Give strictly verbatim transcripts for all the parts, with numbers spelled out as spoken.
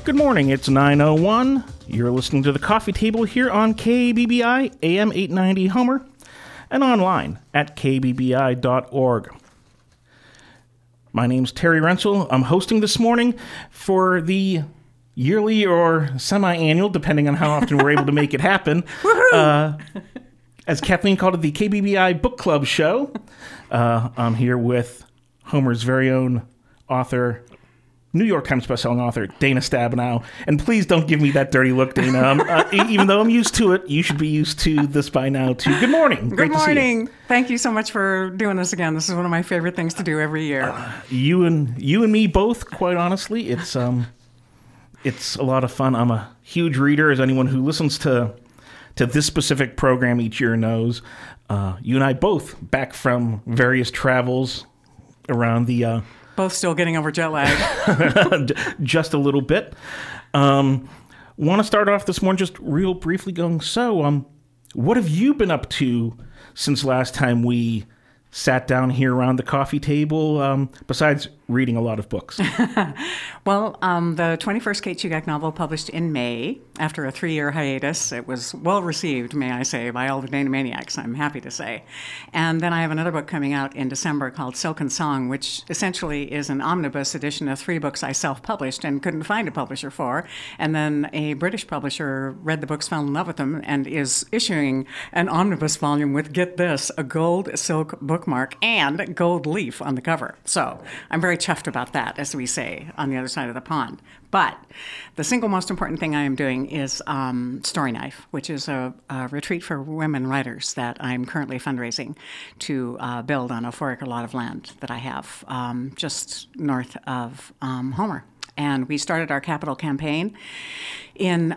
Good morning, it's nine oh one. You're listening to The Coffee Table here on K B B I, A M eight ninety Homer, and online at k b b i dot org. My name's Terry Rensel. I'm hosting this morning for the yearly or semi-annual, depending on how often we're able to make it happen, uh, as Kathleen called it, the K B B I Book Club show. Uh, I'm here with Homer's very own author, New York Times bestselling author, Dana Stabenow. And please don't give me that dirty look, Dana. Um, uh, even though I'm used to it, you should be used to this by now, too. Good morning. Great Good morning. To see you. Thank you so much for doing this again. This is one of my favorite things to do every year. Uh, you and you and me both, quite honestly. It's um, it's a lot of fun. I'm a huge reader, as anyone who listens to to this specific program each year knows. Uh, you and I both back from various travels around the... Uh, Both still getting over jet lag. Just a little bit. Um, want to start off this morning just real briefly going, so um, what have you been up to since last time we sat down here around the coffee table, um, besides reading a lot of books? Well, um, the twenty-first Kate Shugak novel published in May after a three-year hiatus. It was well received, may I say, by all the Dana Maniacs, I'm happy to say. And then I have another book coming out in December called Silken Song, which essentially is an omnibus edition of three books I self-published and couldn't find a publisher for. And then a British publisher read the books, fell in love with them, and is issuing an omnibus volume with, get this, a gold silk bookmark and gold leaf on the cover. So I'm very chuffed about that, as we say, on the other side of the pond. But the single most important thing I am doing is um, Story Knife, which is a, a retreat for women writers that I'm currently fundraising to uh, build on a four acre lot of land that I have um, just north of um, Homer. And we started our capital campaign in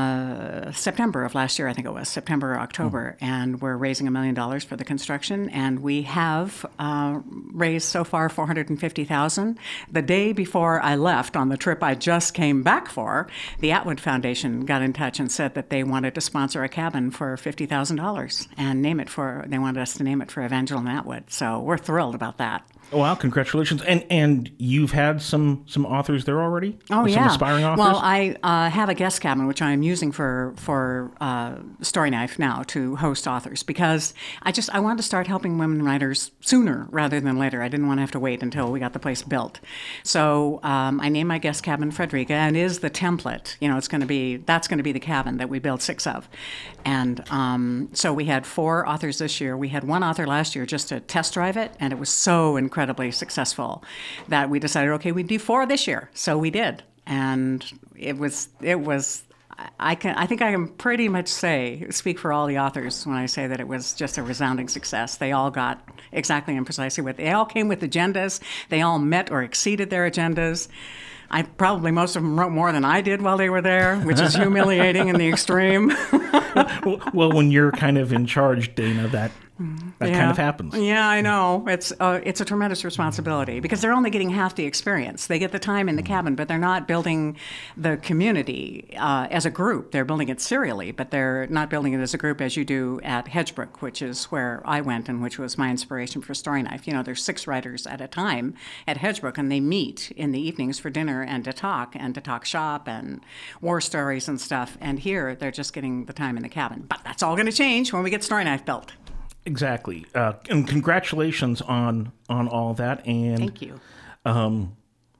uh, September of last year, I think it was, September or October, mm. and we're raising a million dollars for the construction, and we have uh, raised so far four hundred fifty thousand dollars. The day before I left on the trip I just came back for, the Atwood Foundation got in touch and said that they wanted to sponsor a cabin for fifty thousand dollars and name it for, they wanted us to name it for Evangeline Atwood, so we're thrilled about that. Wow, congratulations. And and you've had some, some authors there already? Oh, some yeah. aspiring authors? Well, I uh, have a guest cabin, which I am using for, for uh, Story Knife now to host authors, because I just, I wanted to start helping women writers sooner rather than later. I didn't want to have to wait until we got the place built. So um, I named my guest cabin Frederica, and is the template. You know, it's going to be, that's going to be the cabin that we built six of. And um, so we had four authors this year. We had one author last year just to test drive it, and it was so incredible. incredibly successful that we decided, okay, we'd do four this year. So we did. And it was, it was, I can, I think I can pretty much say, speak for all the authors when I say that it was just a resounding success. They all got exactly and precisely what, they all came with agendas. They all met or exceeded their agendas. I probably most of them wrote more than I did while they were there, which is humiliating in the extreme. well, well, when you're kind of in charge, Dana, that that yeah. kind of happens. Yeah, I know. It's uh, it's a tremendous responsibility because they're only getting half the experience. They get the time in the cabin, but they're not building the community uh, as a group. They're building it serially, but they're not building it as a group as you do at Hedgebrook, which is where I went and which was my inspiration for Story Knife. You know, there's six writers at a time at Hedgebrook, and they meet in the evenings for dinner and to talk and to talk shop and war stories and stuff. And here, they're just getting the time in the cabin. But that's all going to change when we get Story Knife built. Exactly. Uh, and congratulations on on all that. And thank you. Um,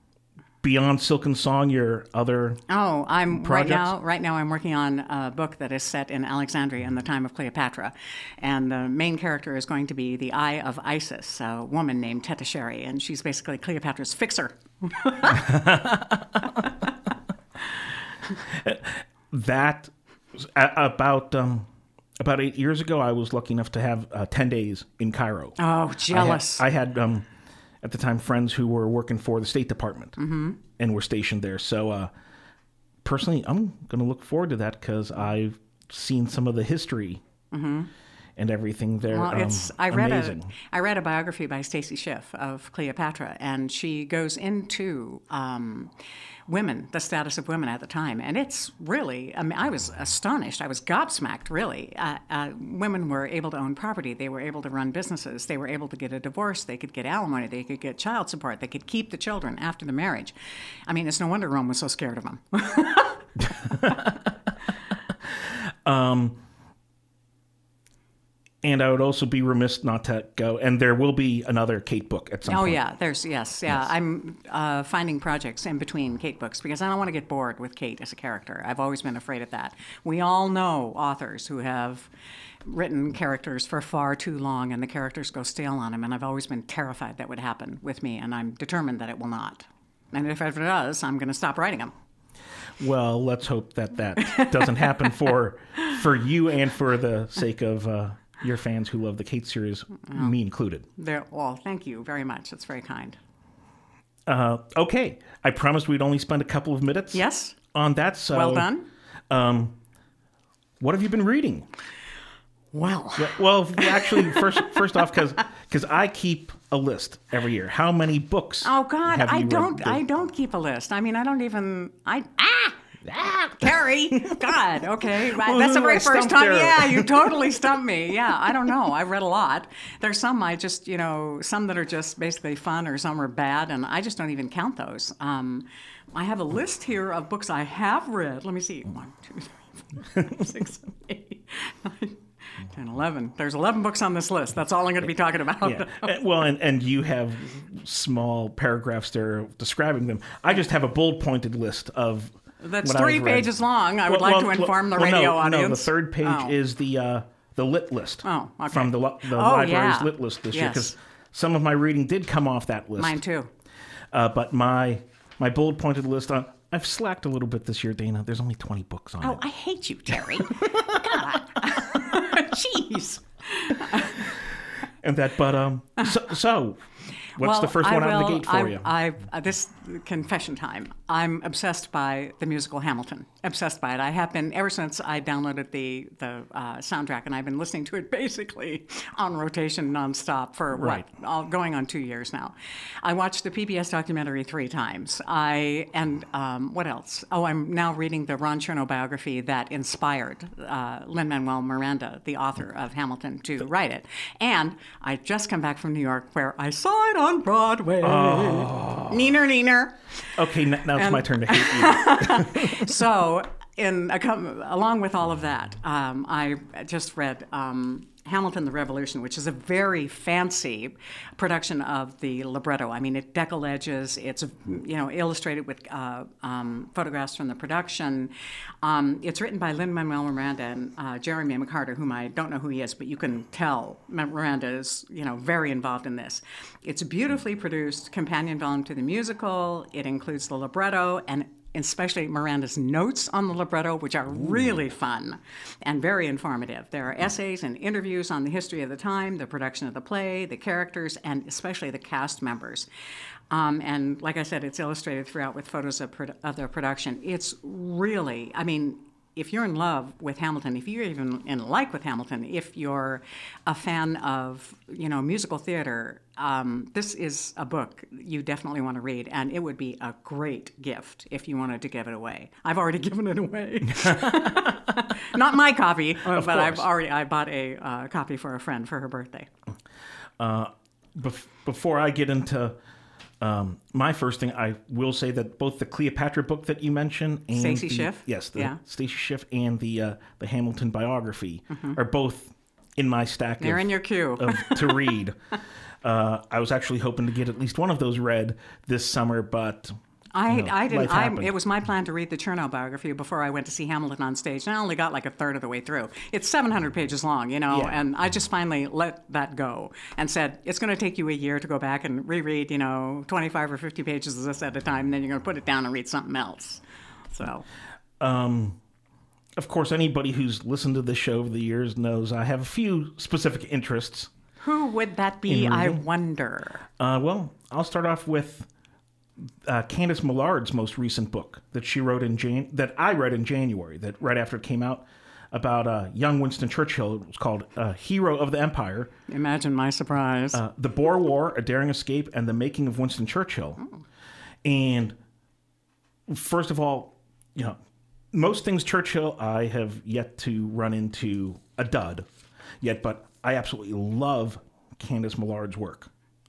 beyond Silken Song, your other Oh, I'm projects? right now. Right now, I'm working on a book that is set in Alexandria in the time of Cleopatra, and the main character is going to be the Eye of Isis, a woman named Teta Sherry, and she's basically Cleopatra's fixer. that about. Um, About eight years ago, I was lucky enough to have uh, ten days in Cairo. Oh, jealous. I had, I had um, at the time, friends who were working for the State Department mm-hmm. and were stationed there. So uh, personally, I'm going to look forward to that because I've seen some of the history mm-hmm. and everything. They're Well, it's um, I read amazing. a I read a biography by Stacy Schiff of Cleopatra, and she goes into um, women, the status of women at the time, and it's really. I mean, I was astonished. I was gobsmacked. Really, uh, uh, women were able to own property. They were able to run businesses. They were able to get a divorce. They could get alimony. They could get child support. They could keep the children after the marriage. I mean, it's no wonder Rome was so scared of them. um. And I would also be remiss not to go. And there will be another Kate book at some oh, point. Oh yeah, there's yes, yeah. Yes. I'm uh, finding projects in between Kate books because I don't want to get bored with Kate as a character. I've always been afraid of that. We all know authors who have written characters for far too long, and the characters go stale on them. And I've always been terrified that would happen with me, and I'm determined that it will not. And if it does, I'm going to stop writing them. Well, let's hope that that doesn't happen for for you and for the sake of. Uh, Your fans who love the Kate series, oh. me included. They're, well, thank you very much. That's very kind. Uh, okay. I promised we'd only spend a couple of minutes yes. on that. So, well done. Um, what have you been reading? Well, well, well actually, first first off, because because I keep a list every year. How many books? Oh God, have you I don't. read? I don't keep a list. I mean, I don't even. I ah. Ah, Carrie, God, okay. Well, that's the very first time. There. Yeah, you totally stumped me. Yeah, I don't know. I read a lot. There's some I just, you know, some that are just basically fun or some are bad, and I just don't even count those. Um, I have a list here of books I have read. Let me see. One, two, three, four, five, six, seven, eight, nine, ten, eleven. There's eleven books on this list. That's all I'm going to be talking about. Yeah. Well, and, and you have small paragraphs there describing them. I just have a bold-pointed list of That's three pages long. I would well, like well, to inform well, the radio no, audience. No, the third page oh. is the uh, the lit list oh, okay. from the, the oh, library's yeah. lit list this yes. year, because some of my reading did come off that list. Mine too. Uh, but my my bold pointed list on I've slacked a little bit this year, Dana. There's only twenty books on oh, it. Oh, I hate you, Terry. God, jeez. And that, but um, so. so What's well, the first I one will, out of the gate for I, you? I, uh, this confession time. I'm obsessed by the musical Hamilton. Obsessed by it. I have been ever since I downloaded the the uh, soundtrack, and I've been listening to it basically on rotation nonstop for right. what, all, going on two years now. I watched the P B S documentary three times. I and um, what else? Oh, I'm now reading the Ron Chernow biography that inspired uh, Lin-Manuel Miranda, the author of Hamilton, to write it. And I just come back from New York, where I saw it on Broadway. Oh. Neener, neener. Okay, now it's and, my turn to hate you. So, in a, along with all of that, um, I just read um, Hamilton the Revolution, which is a very fancy production of the libretto. I mean, it decollages, it's, you know, illustrated with uh, um, photographs from the production. Um, it's written by Lin-Manuel Miranda and uh, Jeremy McCarter, whom I don't know who he is, but you can tell Miranda is, you know, very involved in this. It's a beautifully produced companion volume to the musical. It includes the libretto and especially Miranda's notes on the libretto, which are really fun and very informative. There are essays and interviews on the history of the time, the production of the play, the characters, and especially the cast members. Um, and like I said, it's illustrated throughout with photos of, pro- of the production. It's really, I mean, if you're in love with Hamilton, if you're even in like with Hamilton, if you're a fan of, you know, musical theater, um, this is a book you definitely want to read, and it would be a great gift if you wanted to give it away. I've already given it away. Not my copy, of but course. I've already I bought a uh, copy for a friend for her birthday. Uh, bef- before I get into Um, my first thing, I will say that both the Cleopatra book that you mentioned and Stacy the, Schiff, yes, the yeah. Stacy Schiff and the uh, the Hamilton biography mm-hmm. are both in my stack. They're of, in your queue of, to read. uh, I was actually hoping to get at least one of those read this summer, but I, you know, I didn't. I, happened. it was my plan to read the Chernow biography before I went to see Hamilton on stage, and I only got like a third of the way through. It's seven hundred pages long, you know, Yeah. and I just finally let that go and said, it's going to take you a year to go back and reread, you know, twenty-five or fifty pages of this at a time, and then you're going to put it down and read something else. So, um, of course, anybody who's listened to this show over the years knows I have a few specific interests. Who would that be, I wonder? Uh, well, I'll start off with Uh, Candice Millard's most recent book that she wrote in Jan- that I read in January, that right after it came out, about uh, young Winston Churchill. It was called uh, Hero of the Empire. Imagine my surprise. Uh, the Boer War, A Daring Escape, and the Making of Winston Churchill. Oh. And first of all, you know, most things Churchill I have yet to run into a dud yet, but I absolutely love Candice Millard's work.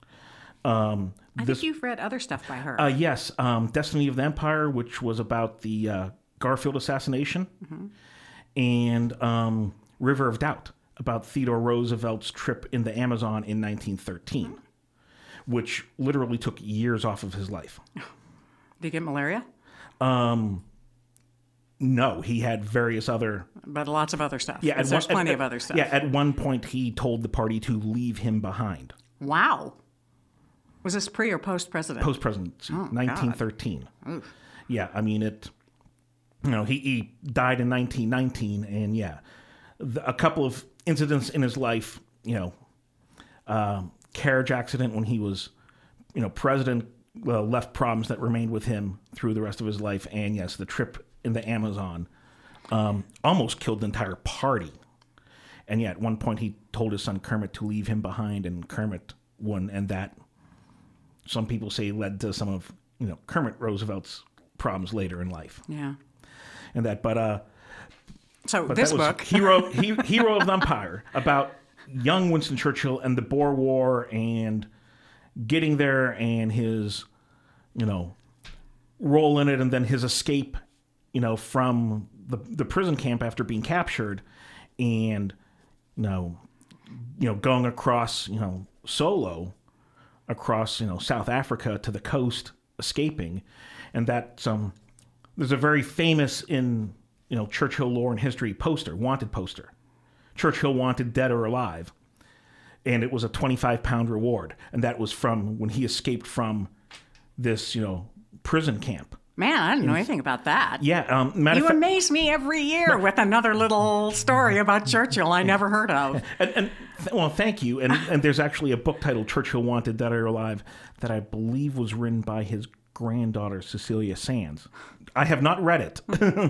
Um, I this, think you've read other stuff by her. Uh, yes, um, Destiny of the Empire, which was about the uh, Garfield assassination, mm-hmm. and um, River of Doubt, about Theodore Roosevelt's trip in the Amazon in nineteen thirteen, mm-hmm. which literally took years off of his life. Did he get malaria? Um, no, he had various other... But lots of other stuff. Yeah, there's one, plenty at, of other stuff. Yeah, at one point he told the party to leave him behind. Wow. Was this pre or post-president? Post-presidency, oh, nineteen thirteen. Oof. Yeah, I mean, it... You know, he, he died in nineteen nineteen, and yeah, the, a couple of incidents in his life, you know, uh, carriage accident when he was, you know, president, uh, left problems that remained with him through the rest of his life, and yes, the trip in the Amazon um, almost killed the entire party. And yeah, at one point he told his son Kermit to leave him behind, and Kermit won, and that, some people say, led to some of, you know, Kermit Roosevelt's problems later in life. Yeah. And that, but uh, so but this that was book, Hero he, Hero of the Empire, about young Winston Churchill and the Boer War and getting there and his, you know, role in it, and then his escape, you know, from the the prison camp after being captured, and you know, you know, going across, you know, solo across, you know, South Africa to the coast, escaping, and that's um. There's a very famous in, you know, Churchill lore and history poster, wanted poster. Churchill wanted, dead or alive. And it was a twenty-five pound reward. And that was from when he escaped from this, you know, prison camp. Man, I didn't know anything about that. Yeah. Um, matter you fa- amaze me every year no. with another little story about Churchill I never heard of. And, and th- well, thank you. And, and there's actually a book titled Churchill Wanted, Dead or Alive that I believe was written by his granddaughter Cecilia Sands. I have not read it,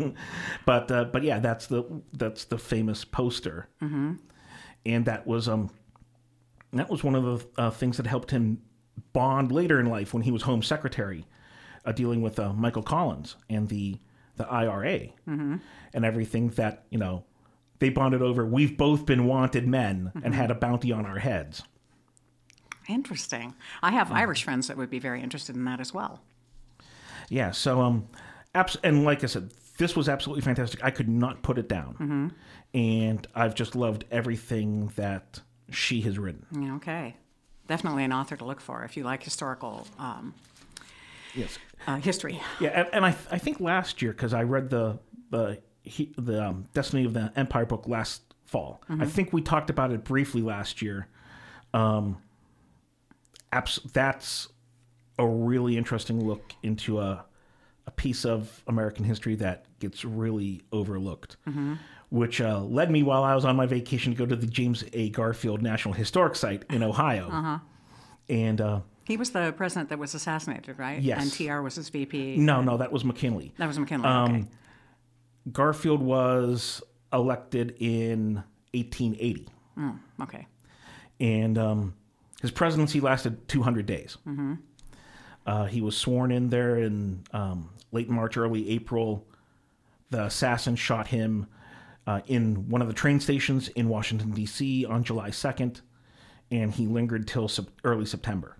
but uh, but yeah, that's the that's the famous poster, mm-hmm. and that was um that was one of the uh, things that helped him bond later in life when he was Home Secretary, uh, dealing with uh, Michael Collins and the the I R A mm-hmm. and everything that, you know, they bonded over. We've both been wanted men mm-hmm. and had a bounty on our heads. Interesting. I have mm-hmm. Irish friends that would be very interested in that as well. Yeah, so, um, abs- and like I said, this was absolutely fantastic. I could not put it down. Mm-hmm. And I've just loved everything that she has written. Okay. Definitely an author to look for if you like historical um, yes. uh, history. Yeah, and, and I th- I think last year, because I read the, the, he, the um, Destiny of the Empire book last fall. Mm-hmm. I think we talked about it briefly last year. Um, abs- that's... a really interesting look into a a piece of American history that gets really overlooked, mm-hmm. which uh, led me while I was on my vacation to go to the James A. Garfield National Historic Site in Ohio. Uh-huh. And uh, he was the president that was assassinated, right? Yes. And T R was his V P. No, no, that was McKinley. That was McKinley, um, okay. Garfield was elected in eighteen eighty. Mm, okay. And um, his presidency lasted two hundred days. Mm-hmm. Uh, he was sworn in there in um, late March, early April. The assassin shot him uh, in one of the train stations in Washington, D C on July second, and he lingered till sep- early September.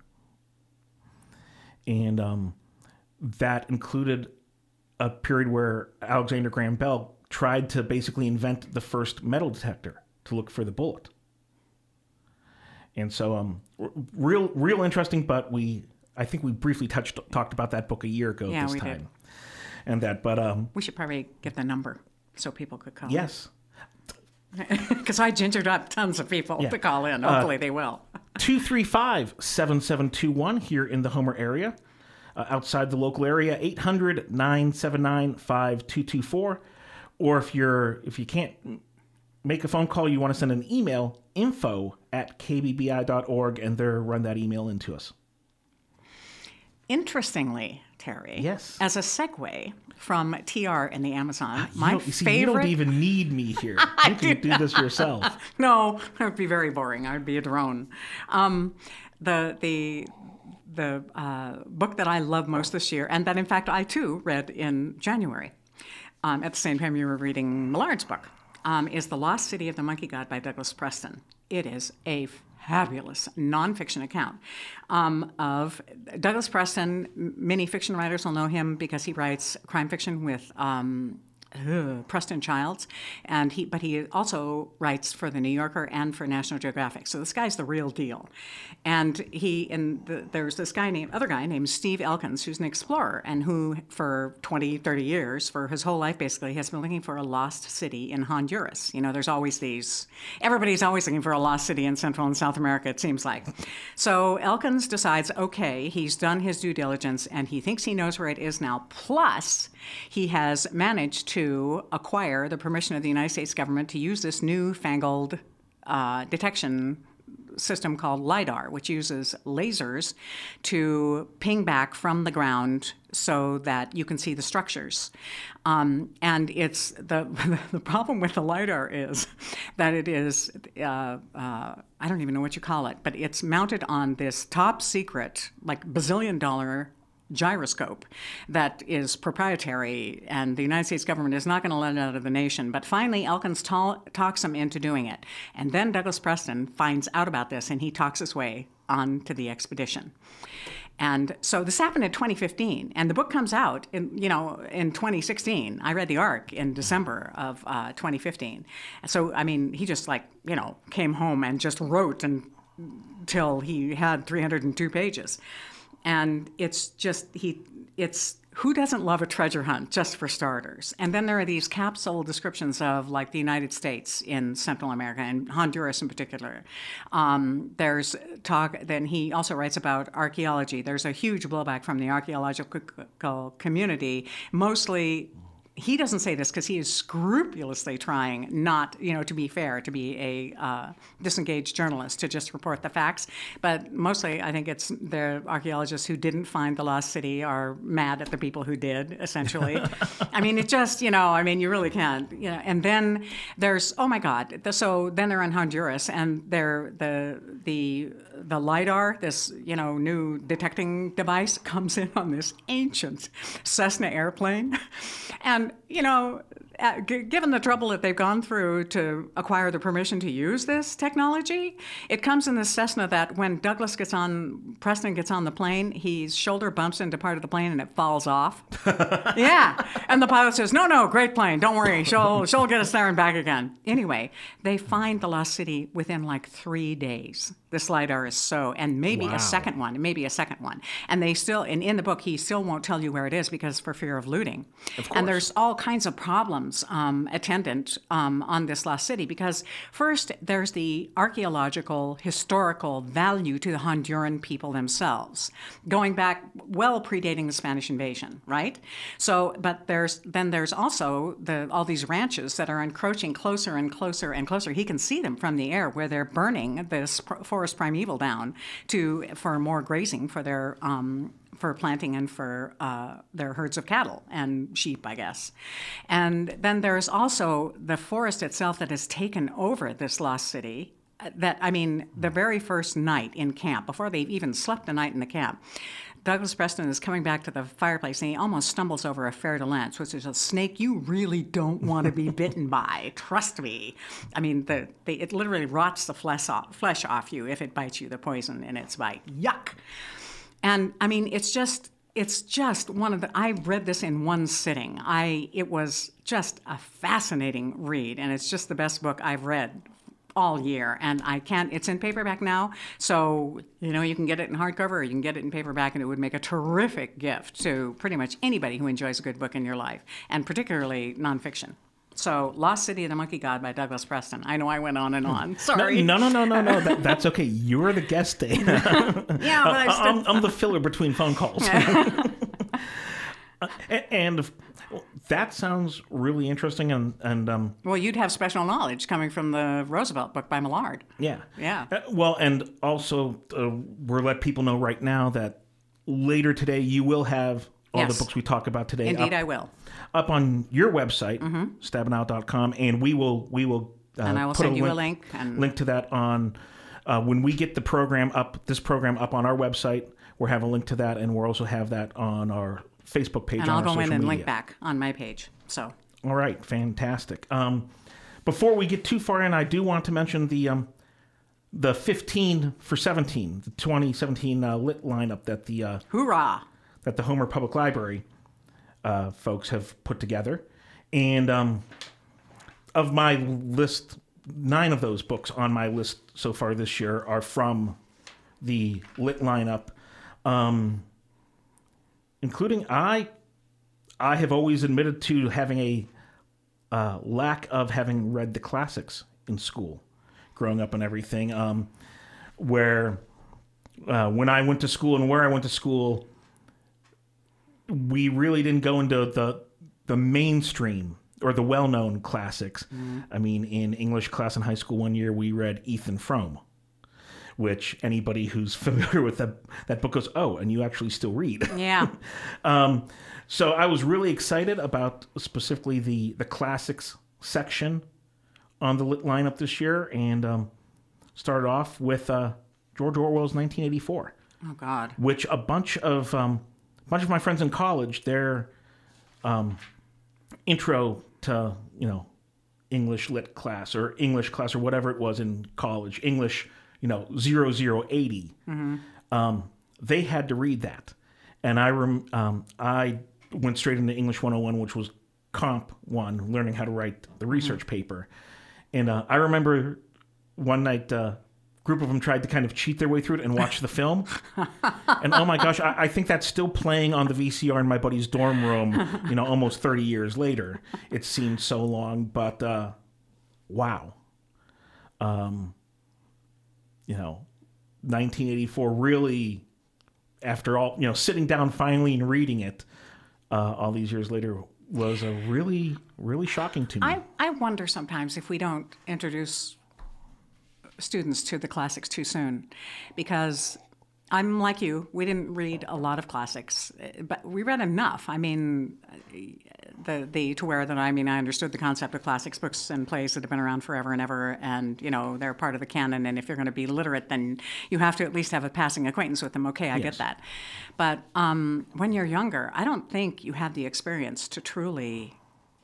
And um, that included a period where Alexander Graham Bell tried to basically invent the first metal detector to look for the bullet. And so, um, real, real interesting, but we... I think we briefly touched talked about that book a year ago yeah, this we time. Did. And that, but... Um, we should probably get the number so people could call. Yes. Because I gingered up tons of people yeah. to call in. Hopefully uh, they will. two three five, seven seven two one here in the Homer area. Uh, outside the local area, eight hundred, nine seven nine, five two two four. Or if you're if you can't make a phone call, you want to send an email, info at k b b i dot org, and there run that email into us. Interestingly, Terry. Yes. As a segue from T R and the Amazon, You my don't- you see, favorite. You don't even need me here. You can do this yourself. No, that would be very boring. I would be a drone. Um, the the the uh, book that I love most this year, and that in fact I too read in January, um, at the same time you were reading Millard's book, um, is The Lost City of the Monkey God by Douglas Preston. It is a fabulous nonfiction account um, of Douglas Preston. Many fiction writers will know him because he writes crime fiction with um, ugh, Preston Childs, and he but he also writes for the New Yorker and for National Geographic. So this guy's the real deal. And he and the, there's this guy named other guy named Steve Elkins, who's an explorer and who for twenty, thirty years, for his whole life basically, has been looking for a lost city in Honduras. You know, there's always these, everybody's always looking for a lost city in Central and South America, it seems like. So Elkins decides, okay, he's done his due diligence and he thinks he knows where it is now. Plus, he has managed to acquire the permission of the United States government to use this newfangled uh, detection system called LIDAR, which uses lasers to ping back from the ground so that you can see the structures. Um, and it's the the problem with the LIDAR is that it is, uh, uh, I don't even know what you call it, but it's mounted on this top secret, like bazillion dollar gyroscope that is proprietary, and the United States government is not going to let it out of the nation. But finally, Elkins ta- talks him into doing it. And then Douglas Preston finds out about this, and he talks his way onto the expedition. And so this happened in twenty fifteen, and the book comes out in, you know, in twenty sixteen. I read The Ark in December of uh, twenty fifteen. So, I mean, he just like, you know, came home and just wrote until he had three hundred two pages. And it's just, he, it's, who doesn't love a treasure hunt, just for starters? And then there are these capsule descriptions of, like, the United States in Central America, and Honduras in particular. Um, there's talk, then he also writes about archaeology. There's a huge blowback from the archaeological community, mostly. He doesn't say this because he is scrupulously trying not, you know, to be fair, to be a uh, disengaged journalist, to just report the facts. But mostly, I think it's the archaeologists who didn't find the lost city are mad at the people who did, essentially. I mean, it just, you know, I mean, you really can't, you know. And then there's, oh my God, the, so then they're in Honduras, and they're the the the LIDAR, this, you know, new detecting device, comes in on this ancient Cessna airplane, and you know, uh, g- given the trouble that they've gone through to acquire the permission to use this technology, it comes in this Cessna that when Douglas gets on, Preston gets on the plane, his shoulder bumps into part of the plane and it falls off. Yeah. And the pilot says, no, no, great plane. Don't worry. She'll, she'll get us there and back again. Anyway, they find the lost city within like three days. This LIDAR is so, and maybe Wow. a second one, maybe a second one. And they still, and in the book, he still won't tell you where it is because for fear of looting. Of course. And there's all kinds of problems um, attendant um, on this lost city because first, there's the archaeological, historical value to the Honduran people themselves, going back well predating the Spanish invasion, right? So, but there's then there's also the all these ranches that are encroaching closer and closer and closer. He can see them from the air where they're burning this forest primeval down to for more grazing for their um, for planting and for uh, their herds of cattle and sheep, I guess. And then there's also the forest itself that has taken over this lost city. That I mean, the very first night in camp, before they've even slept a night in the camp, Douglas Preston is coming back to the fireplace and he almost stumbles over a fer de lance, which is a snake you really don't want to be bitten by. Trust me. I mean, the, the it literally rots the flesh off, flesh off you if it bites you, the poison in its bite. Yuck. And I mean, it's just it's just one of the. I read this in one sitting. I it was just a fascinating read, and it's just the best book I've read all year. And I can't. It's in paperback now, so you know you can get it in hardcover or you can get it in paperback, and it would make a terrific gift to pretty much anybody who enjoys a good book in your life, and particularly nonfiction. So, Lost City of the Monkey God by Douglas Preston. I know I went on and on. Sorry. No, no, no, no, no. That, that's okay. You're the guest, Dana. Yeah, but I still... I'm, I'm the filler between phone calls. And that sounds really interesting. And, and um, well, you'd have special knowledge coming from the Roosevelt book by Millard. Yeah. Yeah. Uh, well, and also, uh, we'll let people know right now that later today you will have all Yes. the books we talk about today. Indeed, up, I will. Up on your website, mm-hmm. stabbin out dot com, and we will we will uh, and I will put send a you link, a link. And link to that on uh, when we get the program up. This program up on our website. We'll have a link to that, and we'll also have that on our Facebook page. And on I'll our go in social and media. link back on my page. So. All right, fantastic. Um, before we get too far in, I do want to mention the um, the fifteen for seventeen, the twenty seventeen uh, lit lineup that the uh, Hoorah! that the Homer Public Library uh, folks have put together, and um, of my list, nine of those books on my list so far this year are from the lit lineup, um, including I. I have always admitted to having a uh, lack of having read the classics in school, growing up and everything. Um, where uh, when I went to school and where I went to school, we really didn't go into the the mainstream or the well-known classics. Mm-hmm. I mean, in English class in high school one year, we read Ethan Frome, which anybody who's familiar with that, that book goes, oh, and you actually still read. Yeah. um, so I was really excited about specifically the, the classics section on the lit lineup this year, and um, started off with uh, George Orwell's nineteen eighty-four. Oh, God. Which a bunch of um, a bunch of my friends in college, their um, intro to, you know, English lit class or English class or whatever it was in college, English, you know, zero zero eighty. Mm-hmm. Um, they had to read that, and I rem- um, I went straight into English one oh one, which was Comp one, learning how to write the research mm-hmm. paper. And uh, I remember one night, a uh, group of them tried to kind of cheat their way through it and watch the film. And oh my gosh, I, I think that's still playing on the V C R in my buddy's dorm room, you know, almost thirty years later. It seemed so long, but uh, wow. Um, you know, nineteen eighty-four really, after all, you know, sitting down finally and reading it uh, all these years later was a really, really shocking to me. I, I wonder sometimes if we don't introduce students to the classics too soon, because I'm like you, we didn't read a lot of classics, but we read enough. I mean, the the to where that I mean I understood the concept of classics, books and plays that have been around forever and ever, and you know they're part of the canon. And if you're going to be literate, then you have to at least have a passing acquaintance with them. Okay, I yes. get that. But um, when you're younger, I don't think you have the experience to truly,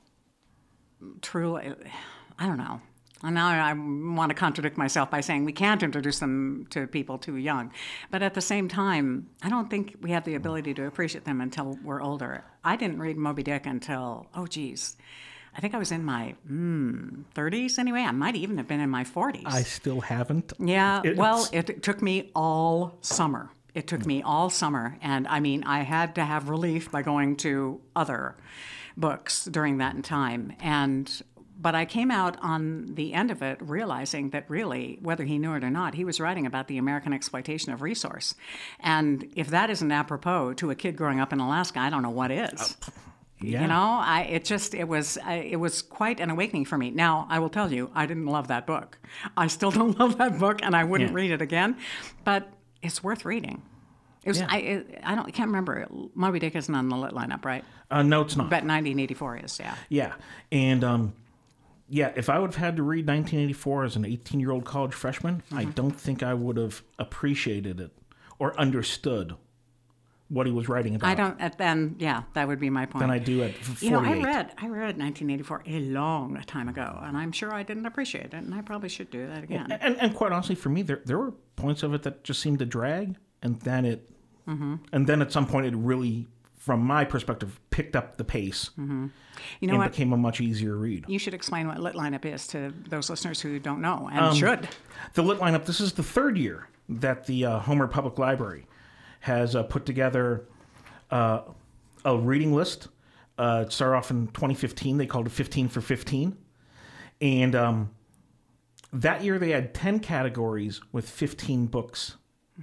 truly, I don't know. And now I want to contradict myself by saying we can't introduce them to people too young. But at the same time, I don't think we have the ability to appreciate them until we're older. I didn't read Moby Dick until, oh, geez, I think I was in my mm, thirties anyway. I might even have been in my forties. I still haven't. Yeah, It's... well, it took me all summer. It took me all summer. And, I mean, I had to have relief by going to other books during that time. And... But I came out on the end of it realizing that really, whether he knew it or not, he was writing about the American exploitation of resource. And if that isn't apropos to a kid growing up in Alaska, I don't know what is. Uh, yeah. You know, I it just it was I, it was quite an awakening for me. Now, I will tell you, I didn't love that book. I still don't love that book, and I wouldn't yeah. read it again. But it's worth reading. It was yeah. I it, I don't I can't remember. Moby Dick isn't on the lit lineup, right? Uh, no, it's not. But nineteen eighty-four is, yeah. Yeah, and um. Yeah, if I would have had to read nineteen eighty-four as an eighteen-year-old college freshman, mm-hmm. I don't think I would have appreciated it or understood what he was writing about. I don't. Then, yeah, that would be my point. Than I do at forty-eight. You know, I read I read nineteen eighty-four a long time ago, and I'm sure I didn't appreciate it, and I probably should do that again. And, and, and quite honestly, for me, there there were points of it that just seemed to drag, and then it, mm-hmm. and then at some point it really, from my perspective, picked up the pace. Mm-hmm. You know and what? became a much easier read. You should explain what Lit Lineup is to those listeners who don't know, and um, should. The Lit Lineup, this is the third year that the uh, Homer Public Library has uh, put together uh, a reading list. Uh, it started off in twenty fifteen. They called it fifteen for fifteen. And um, that year they had ten categories with fifteen books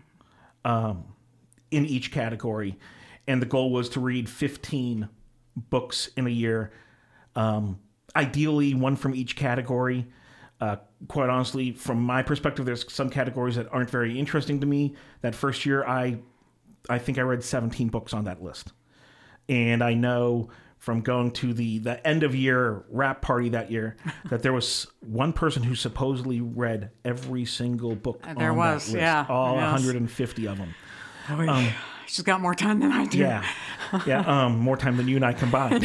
um, in each category. And the goal was to read fifteen books in a year, um, ideally one from each category. Uh, quite honestly, from my perspective, there's some categories that aren't very interesting to me. That first year, I I think I read seventeen books on that list. And I know from going to the, the end of year wrap party that year that there was one person who supposedly read every single book Uh, there on was, that list, yeah, all yes. one hundred fifty of them. Oh, um, she's got more time than I do. Yeah, yeah, um, more time than you and I combined.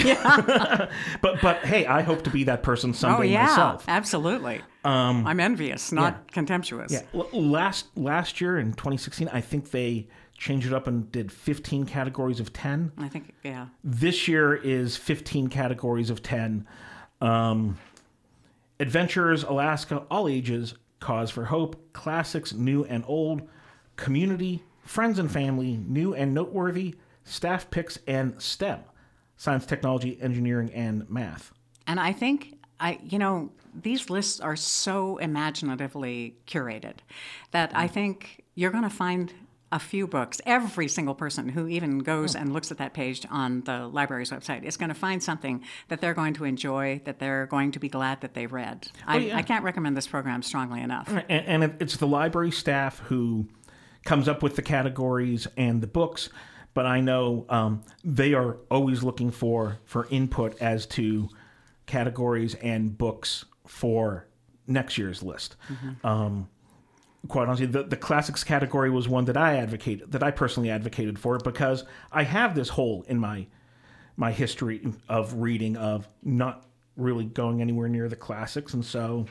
but but hey, I hope to be that person someday oh yeah, myself. absolutely. Um, I'm envious, not yeah. contemptuous. Yeah, L- last last year in twenty sixteen, I think they changed it up and did fifteen categories of ten. I think yeah. This year is fifteen categories of ten. Um, Adventures, Alaska, all ages, Cause for Hope, Classics, New and Old, Community, Friends and Family, New and Noteworthy, Staff Picks, and STEM, Science, Technology, Engineering, and Math. And I think, I you know, these lists are so imaginatively curated that I think you're going to find a few books. Every single person who even goes and looks at that page on the library's website is going to find something that they're going to enjoy, that they're going to be glad that they read. I, Oh, yeah. I can't recommend this program strongly enough. And, and it- it's the library staff who comes up with the categories and the books, but I know um, they are always looking for, for input as to categories and books for next year's list. Mm-hmm. Um, quite honestly, the, the classics category was one that I advocated, that I personally advocated for, because I have this hole in my my history of reading, of not really going anywhere near the classics, and so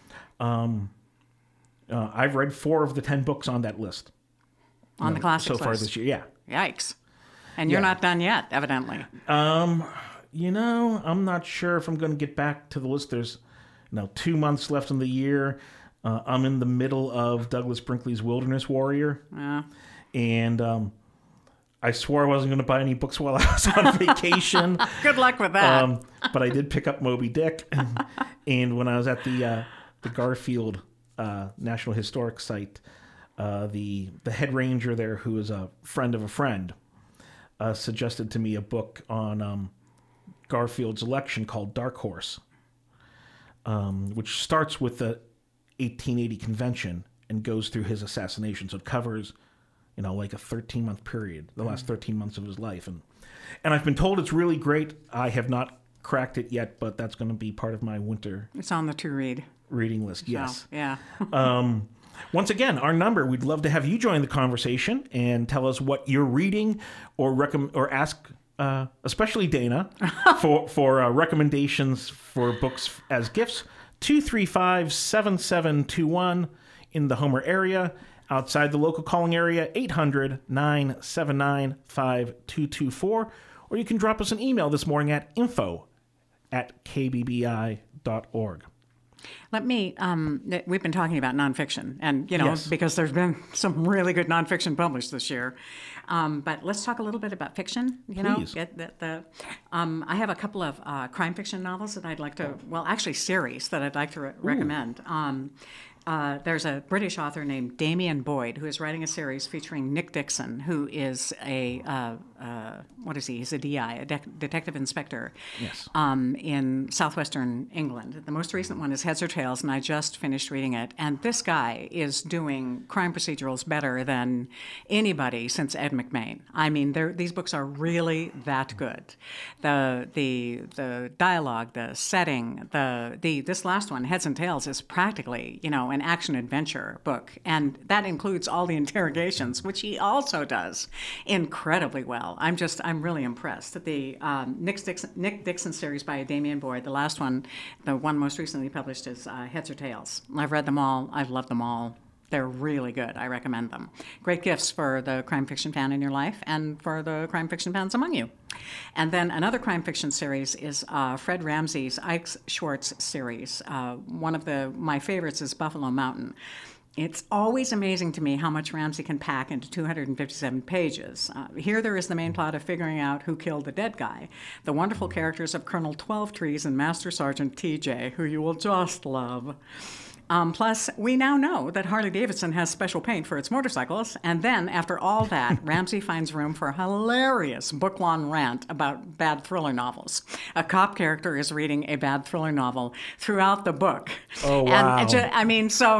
um, uh, I've read four of the ten books on that list. On the classics so far list. this year, yeah. Yikes. And you're Yeah. not done yet, evidently. Um, you know, I'm not sure if I'm going to get back to the list. There's, you know, two months left in the year. Uh, I'm in the middle of Douglas Brinkley's Wilderness Warrior, Yeah. and um, I swore I wasn't going to buy any books while I was on vacation. Good luck with that. Um, but I did pick up Moby Dick, and when I was at the uh, the Garfield uh, National Historic Site, uh, the the head ranger there, who is a friend of a friend, uh, suggested to me a book on um, Garfield's election called Dark Horse, um, which starts with the eighteen eighty convention and goes through his assassination. So it covers, you know, like a thirteen month period, the last thirteen months of his life. And and I've been told it's really great. I have not cracked it yet, but that's going to be part of my winter It's on the to read. reading list. Yes. So, yeah. Um, once again, our number, we'd love to have you join the conversation and tell us what you're reading, or recommend, or ask, uh, especially Dana, for, for uh, recommendations for books as gifts. two three five, seven seven two one in the Homer area. Outside the local calling area, eight hundred, nine seven nine, five two two four. Or you can drop us an email this morning at info at k b b i dot org. Let me, um, we've been talking about nonfiction, and, you know, Yes. because there's been some really good nonfiction published this year. Um, but let's talk a little bit about fiction, you know. Please. Get the, the, um, I have a couple of uh, crime fiction novels that I'd like to, well, actually series that I'd like to re- recommend. Um, uh, there's a British author named Damien Boyd who is writing a series featuring Nick Dixon, who is a, uh, uh, what is he? He's a D I, a de- detective inspector Yes. um, in southwestern England. The most recent one is Heads or Tails, and I just finished reading it. And this guy is doing crime procedurals better than anybody since Ed McMahon. I mean, they're- these books are really that good. The the the dialogue, the setting, the the this last one, Heads and Tails, is practically, you know, an action adventure book, and that includes all the interrogations, which he also does incredibly well. I'm just I'm really impressed. The um, Nick Dixon Nick Dixon series by Damien Boyd, the last one, the one most recently published, is uh, Heads or Tails. I've read them all. I've loved them all. They're really good. I recommend them. Great gifts for the crime fiction fan in your life and for the crime fiction fans among you. And then another crime fiction series is uh, Fred Ramsey's Ike Schwartz series. Uh, one of the my favorites is Buffalo Mountain. It's always amazing to me how much Ramsey can pack into two hundred fifty-seven pages. Uh, here there is the main plot of figuring out who killed the dead guy, the wonderful characters of Colonel Twelve Trees and Master Sergeant T J, who you will just love. Um, plus, we now know that Harley-Davidson has special paint for its motorcycles, and then, after all that, Ramsey finds room for a hilarious book-long rant about bad thriller novels. A cop character is reading a bad thriller novel throughout the book. Oh, wow. And, ju- I mean, so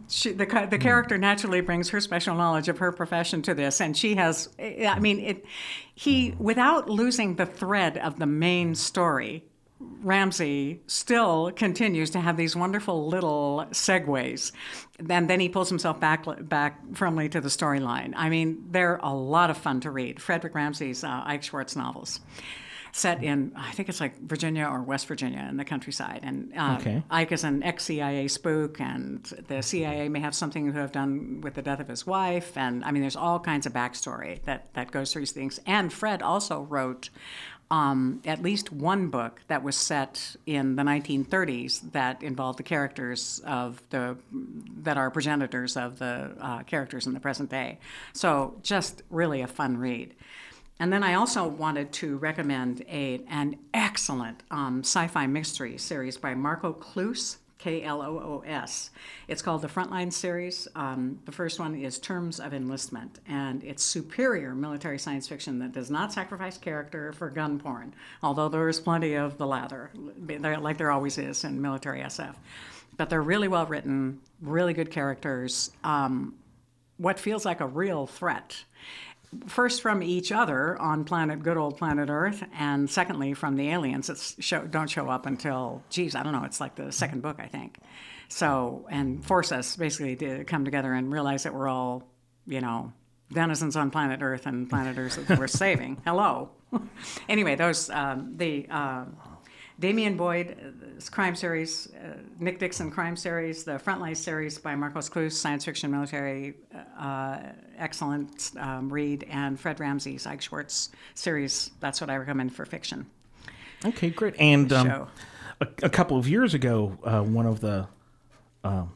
she, the the character naturally brings her special knowledge of her profession to this, and she has. I mean, it. He, without losing the thread of the main story, Ramsay still continues to have these wonderful little segues, and then he pulls himself back back firmly to the storyline. I mean, they're a lot of fun to read. Frederick Ramsay's uh, Ike Schwartz novels, set in, I think it's like Virginia or West Virginia in the countryside. And uh, okay. Ike is an ex-C I A spook, and the C I A may have something to have done with the death of his wife. And I mean, there's all kinds of backstory that, that goes through these things. And Fred also wrote um, at least one book that was set in the nineteen thirties that involved the characters of the, that are progenitors of the uh, characters in the present day. So just really a fun read. And then I also wanted to recommend a, an excellent um, sci-fi mystery series by Marco Kloos, K L O O S. It's called the Frontline series. Um, the first one is Terms of Enlistment, and it's superior military science fiction that does not sacrifice character for gun porn, although there is plenty of the latter, like there always is in military S F. But they're really well written, really good characters, um, what feels like a real threat. First from each other on planet, good old planet Earth, and secondly from the aliens that show, don't show up until, geez, I don't know, it's like the second book, I think. So, and force us basically to come together and realize that we're all, you know, denizens on planet Earth, and planet Earth is worth saving. Hello. Anyway, those, um, the uh, Damian Boyd's crime series, uh, Nick Dixon crime series, the Frontline series by Marcos Kloos, science fiction, military, uh, excellent um, read, and Fred Ramsay's Ike Schwartz series. That's what I recommend for fiction. Okay, great. And um, a, a couple of years ago, uh, one of the uh,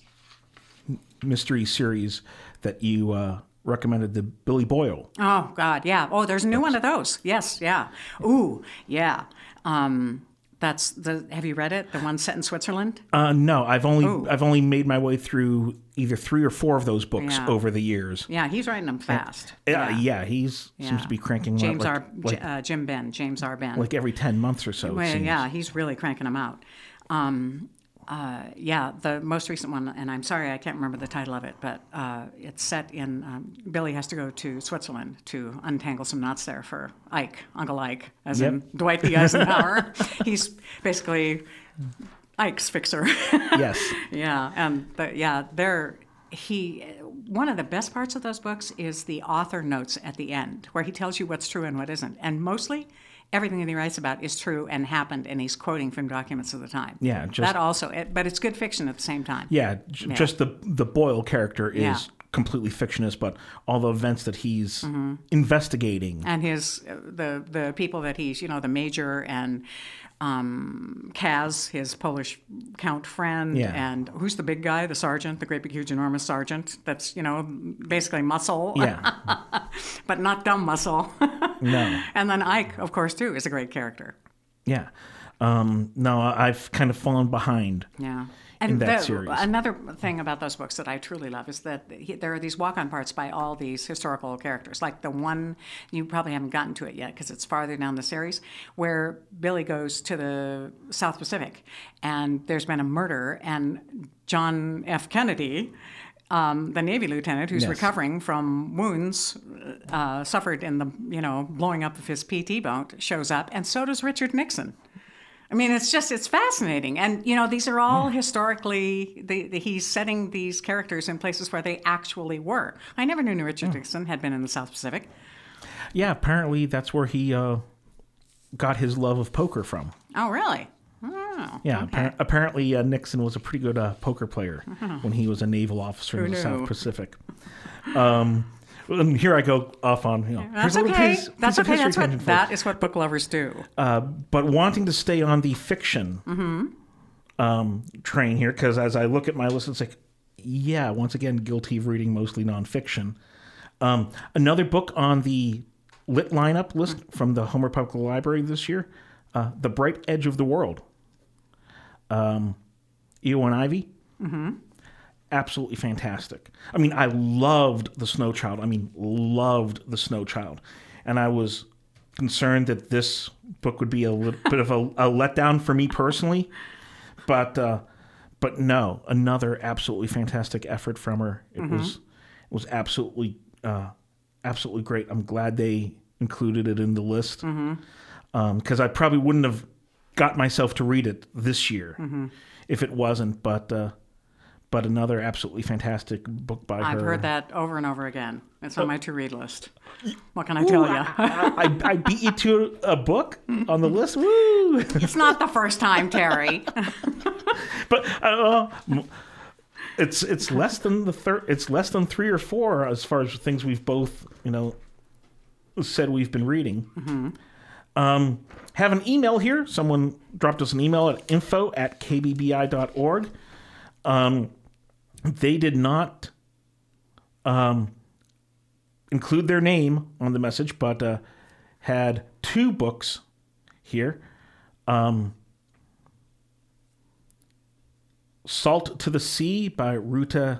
mystery series that you uh, recommended, the Billy Boyle. Oh, God, yeah. Oh, there's a new one of those. Yes, yeah. Ooh, yeah. Um, That's the. Have you read it? The one set in Switzerland? Uh, no, I've only Ooh. I've only made my way through either three or four of those books Yeah. over the years. Yeah, he's writing them fast. Yeah, yeah, yeah he's Yeah. seems to be cranking James them out R. like, like, uh, Jim Ben, James R. Ben. like every ten months or so. Well, it seems. yeah, he's really cranking them out. Um, uh, yeah, the most recent one, and I'm sorry I can't remember the title of it, but uh, it's set in, um, Billy has to go to Switzerland to untangle some knots there for Ike, Uncle Ike, as Yep. in Dwight D. Eisenhower. He's basically Ike's fixer. Yes. Yeah, and the, yeah, they're, he, one of the best parts of those books is the author notes at the end, where he tells you what's true and what isn't. And mostly, everything that he writes about is true and happened, and he's quoting from documents of the time. Yeah, just, that also, it, but it's good fiction at the same time. Yeah, j- Yeah. just the the Boyle character is Yeah. completely fictionist, but all the events that he's Mm-hmm. investigating. And his uh, the the people that he's, you know, the major and um, Kaz, his Polish count friend, Yeah. and who's the big guy, the sergeant, the great big huge enormous sergeant. That's, you know, basically muscle. Yeah. But not dumb muscle. No. And then Ike, of course, too, is a great character. Yeah. Um, no, I've kind of fallen behind. Yeah. In And that the, series. another thing about those books that I truly love is that he, there are these walk-on parts by all these historical characters. Like the one, you probably haven't gotten to it yet because it's farther down the series, where Billy goes to the South Pacific and there's been a murder, and John F. Kennedy, um, the Navy lieutenant who's Yes. recovering from wounds uh, suffered in the, you know, blowing up of his P T boat, shows up, and so does Richard Nixon. I mean, it's just, it's fascinating. And, you know, these are all yeah. historically, the, the, he's setting these characters in places where they actually were. I never knew Richard Hmm. Nixon had been in the South Pacific. Yeah, apparently that's where he uh, got his love of poker from. Oh, really? Oh, Yeah, okay. appar- apparently uh, Nixon was a pretty good uh, poker player when he was a naval officer Who in the knew? South Pacific. Um, and here I go off on, you know, That's here's a little okay. piece, That's piece of okay. history That's what, tangent for that is what book lovers do. Uh, but wanting to stay on the fiction Mm-hmm. um, train here, because as I look at my list, it's like, yeah, once again, guilty of reading mostly nonfiction. Um, another book on the lit lineup list Mm-hmm. from the Homer Public Library this year, uh, The Bright Edge of the World. Um, Eowyn Ivey. Mm-hmm. Absolutely fantastic. I mean, I loved The Snow Child. I mean, loved The Snow Child. And I was concerned that this book would be a little bit of a, a letdown for me personally. But uh, but no, another absolutely fantastic effort from her. It Mm-hmm. was it was absolutely uh, absolutely great. I'm glad they included it in the list because Mm-hmm. um, I probably wouldn't have got myself to read it this year Mm-hmm. if it wasn't. But uh, but another absolutely fantastic book by I've her. heard that over and over again. It's on my to-read list. What can I tell Ooh, you? I, I, I beat you to a book on the list. Woo! It's not the first time, Terry. But uh, it's it's less than the third. It's less than three or four as far as things we've both you know said we've been reading. Mm-hmm. Um, have an email here. Someone dropped us an email at info at k b b i dot org. Um, they did not um, include their name on the message, but uh, had two books here. Um, Salt to the Sea by Ruta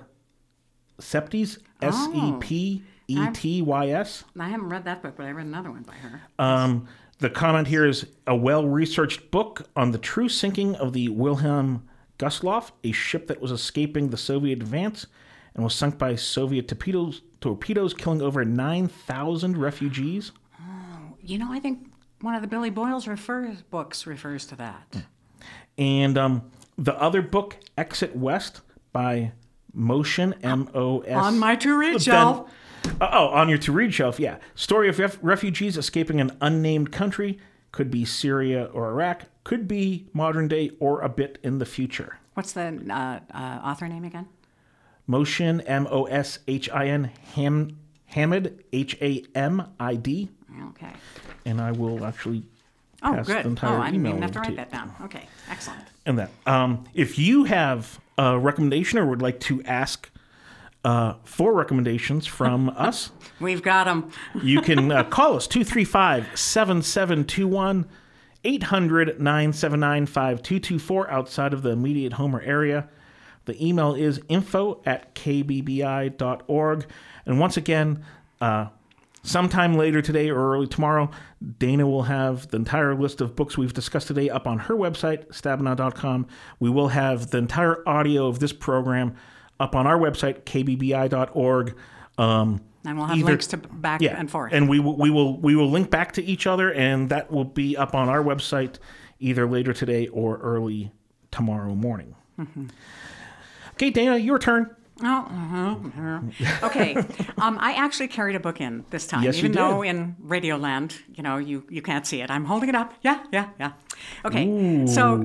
Sepetys, S E P E T Y S. I haven't read that book, but I read another one by her. Um, the comment here is a well-researched book on the true sinking of the Wilhelm Gustloff, a ship that was escaping the Soviet advance and was sunk by Soviet torpedoes, torpedoes killing over nine thousand refugees. You know, I think one of the Billy Boyle's refers, books refers to that. And um, the other book, Exit West by Motion, M O S. On my to-read Then- shelf. Uh, oh, on your to-read shelf, yeah. Story of ref- refugees escaping an unnamed country. Could be Syria or Iraq. Could be modern day or a bit in the future. What's the uh, uh, author name again? Motion, M O S H I N, Ham, Hamid, H A M I D. Okay. And I will actually Oh, pass good. the entire Oh, I didn't email even have to over write you. that down. Okay, excellent. And that. Um, if you have a recommendation or would like to ask uh, for recommendations from us, We've got them. you can uh, call us two three five, seven seven two one, eight hundred, nine seven nine, five two two four outside of the immediate Homer area. The email is info at k b b i dot org. And once again, uh, sometime later today or early tomorrow, Dana will have the entire list of books we've discussed today up on her website, stabenow dot com. We will have the entire audio of this program up on our website, k b b i dot org. Um, And we'll have either- links to back yeah, and forth. and we will, we will we will link back to each other, and that will be up on our website either later today or early tomorrow morning. Mm-hmm. Okay, Dana, your turn. Oh, uh-huh. Okay. Um, I actually carried a book in this time, Yes, you even did. though in Radioland, you know, you, you can't see it. I'm holding it up. Yeah, yeah, yeah. Okay. So,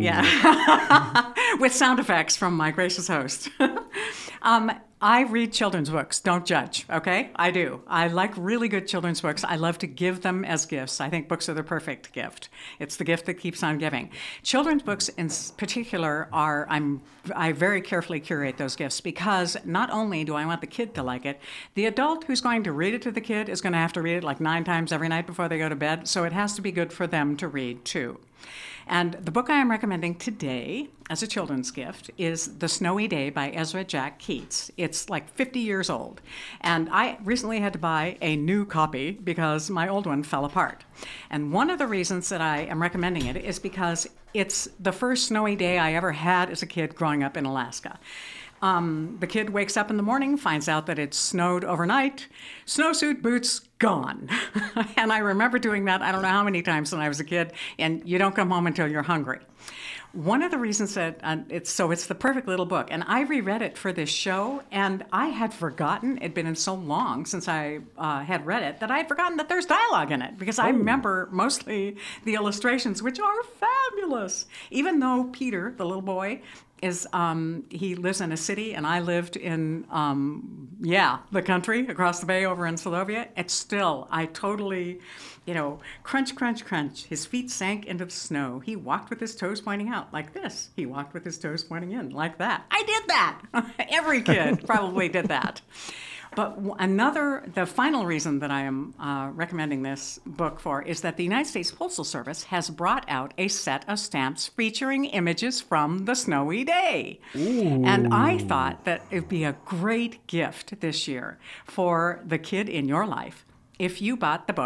yeah, with sound effects from my gracious host. um, I read children's books. Don't judge, okay? I do. I like really good children's books. I love to give them as gifts. I think books are the perfect gift. It's the gift that keeps on giving. Children's books in particular are, I'm, I very carefully curate those gifts because not only do I want the kid to like it, the adult who's going to read it to the kid is going to have to read it like nine times every night before they go to bed, so it has to be good for them to read too. And the book I am recommending today as a children's gift is The Snowy Day by Ezra Jack Keats. It's like fifty years old. And I recently had to buy a new copy because my old one fell apart. And one of the reasons that I am recommending it is because it's the first snowy day I ever had as a kid growing up in Alaska. Um, the kid wakes up in the morning, finds out that it snowed overnight, snowsuit, boots, gone. And I remember doing that I don't know how many times when I was a kid, and you don't come home until you're hungry. One of the reasons that uh, it's so it's the perfect little book, and I reread it for this show, and I had forgotten, it'd been so long since I uh, had read it, that I had forgotten that there's dialogue in it, because I remember mostly the illustrations, which are fabulous. Even though Peter, the little boy, is um, he lives in a city, and I lived in, um, yeah, the country across the bay over in Slovenia. It's still, I totally, you know, crunch, crunch, crunch. His feet sank into the snow. He walked with his toes pointing out like this. He walked with his toes pointing in like that. I did that. Every kid probably did that. But another, the final reason that I am uh, recommending this book for is that the United States Postal Service has brought out a set of stamps featuring images from the snowy day. Ooh. And I thought that it'd be a great gift this year for the kid in your life if you bought the book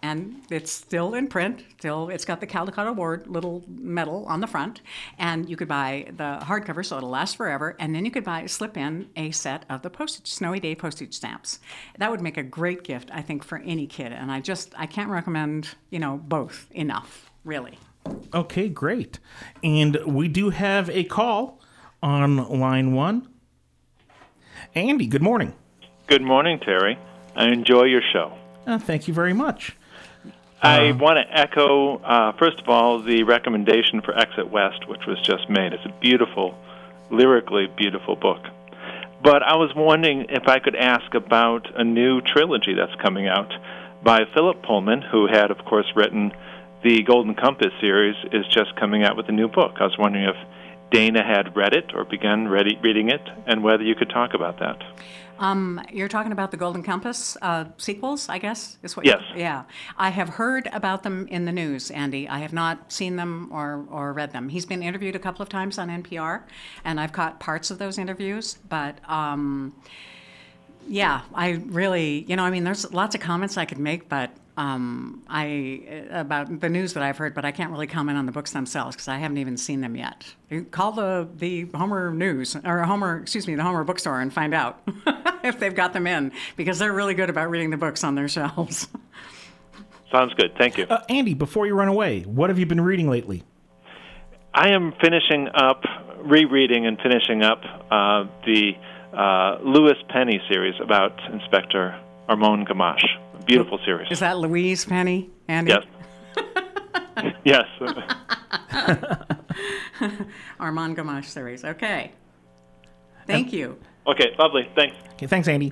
and it's still in print. Still, it's got the Caldecott Award little medal on the front, and you could buy the hardcover, so it'll last forever. And then you could buy slip in a set of the postage Snowy Day postage stamps. That would make a great gift, I think, for any kid. And I just I can't recommend you know both enough, really. Okay, great. And we do have a call on line one. Andy, good morning. Good morning, Terry. I enjoy your show. Uh, thank you very much. I Uh, want to echo, uh, first of all, the recommendation for Exit West, which was just made. It's a beautiful, lyrically beautiful book. But I was wondering if I could ask about a new trilogy that's coming out by Philip Pullman, who had, of course, written the Golden Compass series, is just coming out with a new book. I was wondering if Dana had read it or begun ready, reading it, and whether you could talk about that. Um, you're talking about the Golden Compass uh, sequels, I guess, is what? Yes. You, yeah. I have heard about them in the news, Andy. I have not seen them or, or read them. He's been interviewed a couple of times on N P R, and I've caught parts of those interviews. But um, yeah, I really, you know, I mean, there's lots of comments I could make, but um, I about the news that I've heard, but I can't really comment on the books themselves because I haven't even seen them yet. You call the the Homer News or Homer, excuse me, the Homer Bookstore and find out if they've got them in, because they're really good about reading the books on their shelves. Sounds good. Thank you. Uh, Andy, before you run away, what have you been reading lately? I am finishing up, rereading and finishing up uh, the uh, Louis Penny series about Inspector Armand Gamache. Beautiful series. Is that Louise Penny, Andy? Yes. Yes. Armand Gamache series. Okay. Thank you. Okay, lovely. Thanks. Okay, thanks, Andy.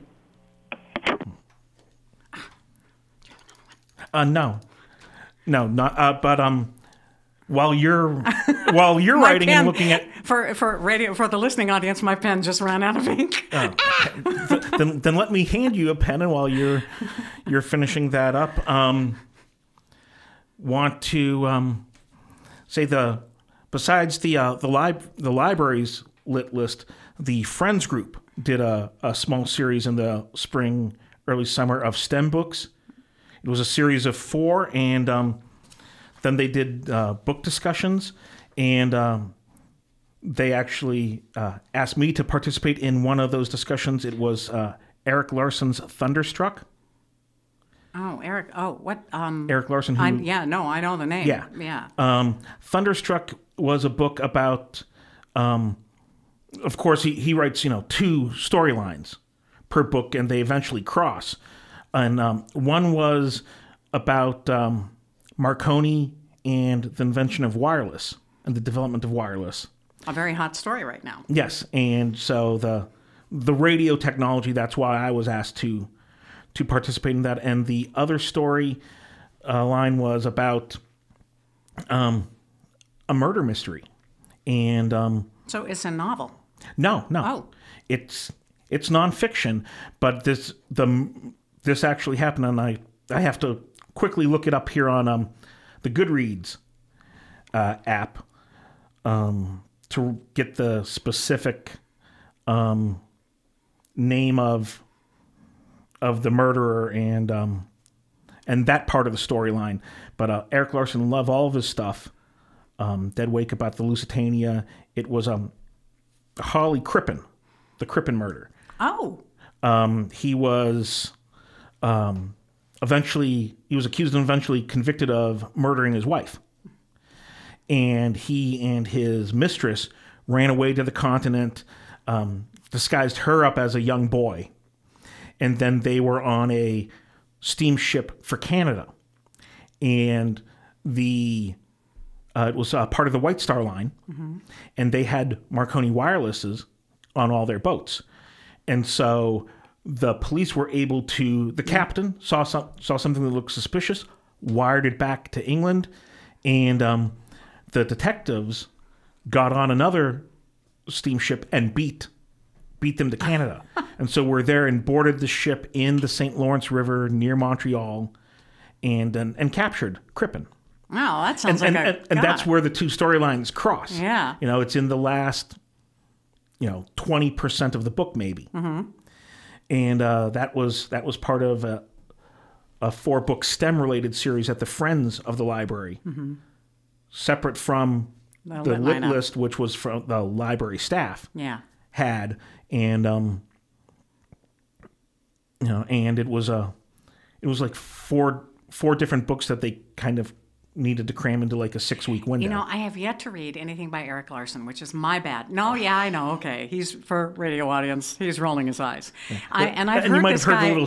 Uh, no, no, not. Uh, but um, while you're while you're My writing pen, and looking at for for radio for the listening audience, my pen just ran out of ink. oh, th- then then let me hand you a pen, and while you're you're finishing that up, um, want to um, say the besides the uh, the lib the library's lit list, the Friends Group did a, a small series in the spring, early summer of STEM books. It was a series of four, and um, then they did uh, book discussions, and um, they actually uh, asked me to participate in one of those discussions. It was uh, Eric Larson's Thunderstruck. Oh, Eric. Oh, what? Um, Eric Larson. Who, I'm, yeah, no, I know the name. Yeah. Yeah. Um, Thunderstruck was a book about, um, of course, he, he writes, you know, two storylines per book, and they eventually cross. And um, one was about um, Marconi and the invention of wireless and the development of wireless. A very hot story right now. Yes, and so the the radio technology, that's why I was asked to to participate in that. And the other story uh, line was about um, a murder mystery. And um, So it's a novel. no, no. Oh. It's it's nonfiction, but this the this actually happened, and I I have to quickly look it up here on um the Goodreads uh, app um, to get the specific um, name of of the murderer and um, and that part of the storyline. But uh, Eric Larson loved all of his stuff. Um, Dead Wake about the Lusitania. It was um Harley Crippen, the Crippen murder. Oh. Um, he was um, eventually he was accused and eventually convicted of murdering his wife. And he and his mistress ran away to the continent, um, disguised her up as a young boy, and then they were on a steamship for Canada. And the uh, it was uh, part of the White Star Line, mm-hmm. and they had Marconi wirelesses on all their boats. And so the police were able to, the captain saw some, saw something that looked suspicious, wired it back to England, and um, the detectives got on another steamship and beat beat them to Canada. And so we're there and boarded the ship in the Saint Lawrence River near Montreal and and, and captured Crippen. Wow, that sounds and, like and, a... and, and that's where the two storylines cross. Yeah. You know, it's in the last, you know, twenty percent of the book maybe. Mm-hmm. And uh, that was that was part of a, a four-book STEM-related series at the Friends of the Library, mm-hmm. separate from the, the lit, lit lineup. list, which was from the library staff Yeah. had, and um, you know, and it was a, it was like four four different books that they kind of needed to cram into like a six-week window. You know, I have yet to read anything by Erik Larson, which is my bad. No, yeah, I know. Okay, he's for radio audience. He's rolling his eyes. I, and I've and heard you might this have heard guy, a little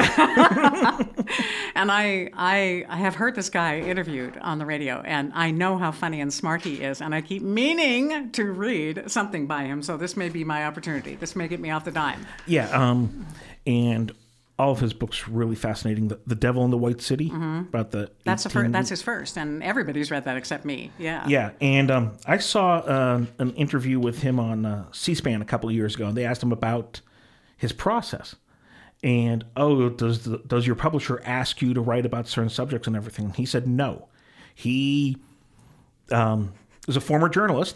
sigh. and I, I, I have heard this guy interviewed on the radio, and I know how funny and smart he is, and I keep meaning to read something by him. So this may be my opportunity. This may get me off the dime. Yeah, um, and all of his books really fascinating. The, the Devil in the White City, mm-hmm. about the that's the eighteen fir- that's his first, and everybody's read that except me. Yeah. Yeah, and um, I saw uh, an interview with him on uh, C-SPAN a couple of years ago, and they asked him about his process. And, oh, does the, does your publisher ask you to write about certain subjects and everything? And he said no. He um, is a former journalist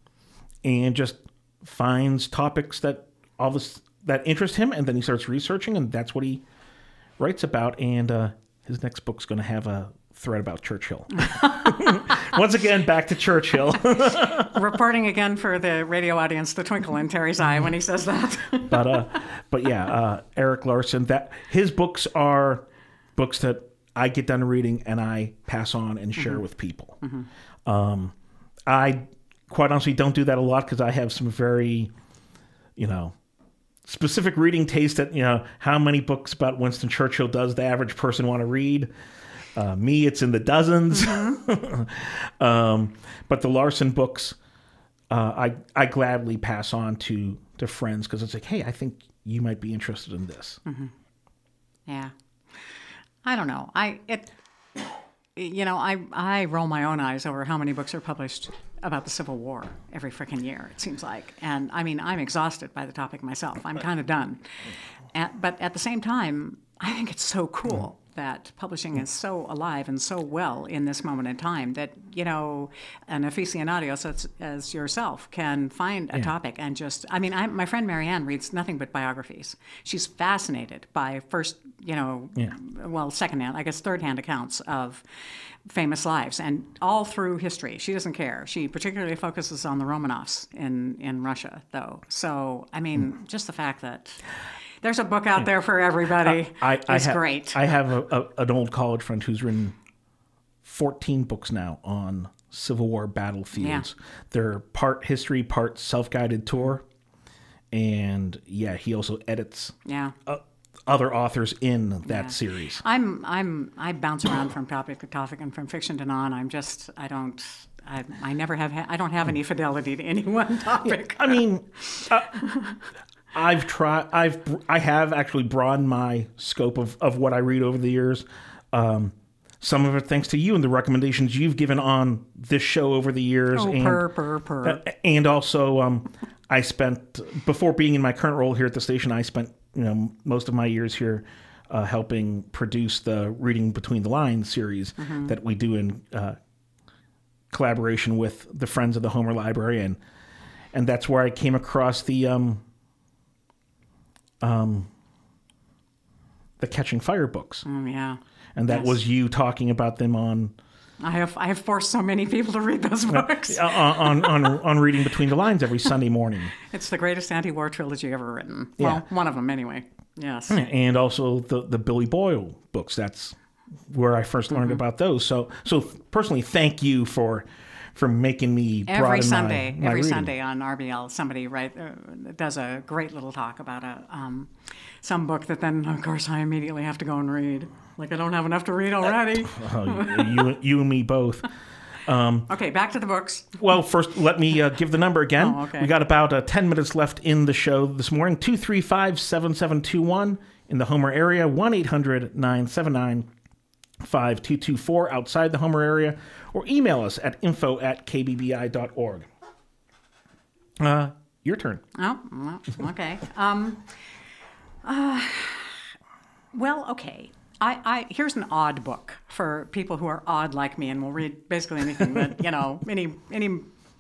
and just finds topics that all this that interest him, and then he starts researching, and that's what he writes about. And uh, his next book's going to have a thread about Churchill. Once again, back to Churchill. Reporting again for the radio audience, the twinkle in Terry's eye when he says that. but uh, but yeah, uh, Erik Larson. That his books are books that I get done reading and I pass on and share mm-hmm. with people. Mm-hmm. Um, I quite honestly don't do that a lot because I have some very, you know, specific reading taste. That, you know, how many books about Winston Churchill does the average person want to read? Uh, me, it's in the dozens. Mm-hmm. um, but the Larson books, uh, I I gladly pass on to to friends because it's like, hey, I think you might be interested in this. Mm-hmm. Yeah, I don't know. I it, you know, I I roll my own eyes over how many books are published about the Civil War every freaking year. It seems like, and I mean, I'm exhausted by the topic myself. I'm kind of done. At, but at the same time, I think it's so cool that publishing is so alive and so well in this moment in time that, you know, an aficionado such as yourself can find a yeah. topic and just, I mean, I, my friend Marianne reads nothing but biographies. She's fascinated by first, you know, yeah. well, secondhand, I guess third-hand accounts of famous lives, and all through history. She doesn't care. She particularly focuses on the Romanovs in, in Russia, though. So, I mean, mm. just the fact that there's a book out there for everybody. Uh, I, I it's ha- great. I have a, a, an old college friend who's written fourteen books now on Civil War battlefields. Yeah. They're part history, part self-guided tour. And yeah, he also edits yeah. uh, other authors in that yeah. series. I'm I'm I bounce around from topic to topic and from fiction to non. I'm just I don't I I never have ha- I don't have any fidelity to any one topic. Yeah, I mean. Uh, I've tried. I've I have actually broadened my scope of, of what I read over the years. Um, some of it thanks to you and the recommendations you've given on this show over the years. Oh, and, purr, purr, purr. Uh, and also, um, I spent before being in my current role here at the station. I spent you know most of my years here uh, helping produce the Reading Between the Lines series mm-hmm. that we do in uh, collaboration with the Friends of the Homer Library, and and that's where I came across the. Um, Um, the Catching Fire books. Oh, yeah. And that yes. was you talking about them on... I have I have forced so many people to read those books. Uh, on, on, on, on Reading Between the Lines every Sunday morning. It's the greatest anti-war trilogy ever written. Yeah. Well, one of them anyway. Yes. And also the, the Billy Boyle books. That's where I first learned mm-hmm. about those. So so personally, thank you for... for making me every Sunday, my, my every reading. Sunday on R B L, somebody write, uh, does a great little talk about a um, some book that then, of course, I immediately have to go and read. Like I don't have enough to read already. Uh, you, you and me both. Um, okay, back to the books. Well, first, let me uh, give the number again. Oh, okay. We got about uh, ten minutes left in the show this morning. two three five, seven seven two one in the Homer area. one eight hundred, nine seven nine, five two two four outside the Homer area, or email us at info at k b b i dot org. Uh, your turn. Oh, okay. um, uh, well, okay. I, I here's an odd book for people who are odd like me and will read basically anything that, you know, any any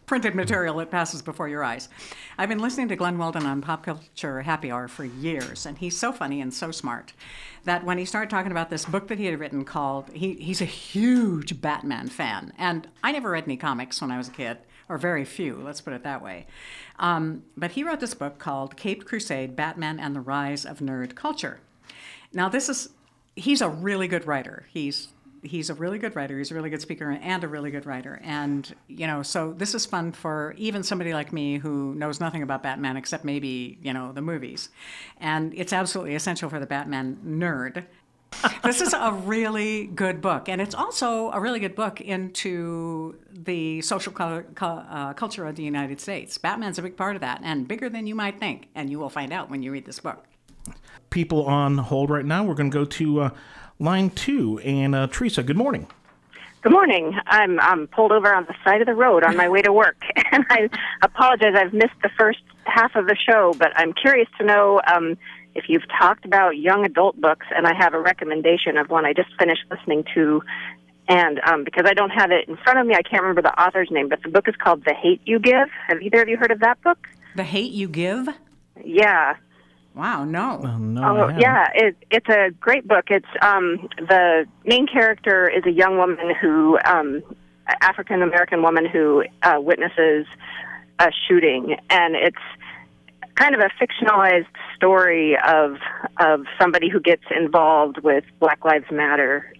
printed material that passes before your eyes. I've been listening to Glenn Weldon on Pop Culture Happy Hour for years, and he's so funny and so smart that when he started talking about this book that he had written called, he, he's a huge Batman fan. And I never read any comics when I was a kid, or very few, let's put it that way. Um, but he wrote this book called Caped Crusade, Batman and the Rise of Nerd Culture. Now, this is, he's a really good writer. He's He's a really good writer. He's a really good speaker and a really good writer. And, you know, so this is fun for even somebody like me who knows nothing about Batman except maybe, you know, the movies. And it's absolutely essential for the Batman nerd. This is a really good book. And it's also a really good book into the social co- co- uh, culture of the United States. Batman's a big part of that, and bigger than you might think. And you will find out when you read this book. People on hold right now. We're going to go to uh, line two. And uh, Teresa, good morning. Good morning. I'm I'm pulled over on the side of the road on my way to work, and I apologize. I've missed the first half of the show, but I'm curious to know um, if you've talked about young adult books, and I have a recommendation of one I just finished listening to, and um, because I don't have it in front of me, I can't remember the author's name, but the book is called The Hate U Give. Have either of you heard of that book? The Hate U Give? Yeah. Wow, no. Oh, no, Oh, yeah, it, it's a great book. It's um, the main character is a young woman who, um, African American woman who uh, witnesses a shooting, and it's kind of a fictionalized story of of somebody who gets involved with Black Lives Matter.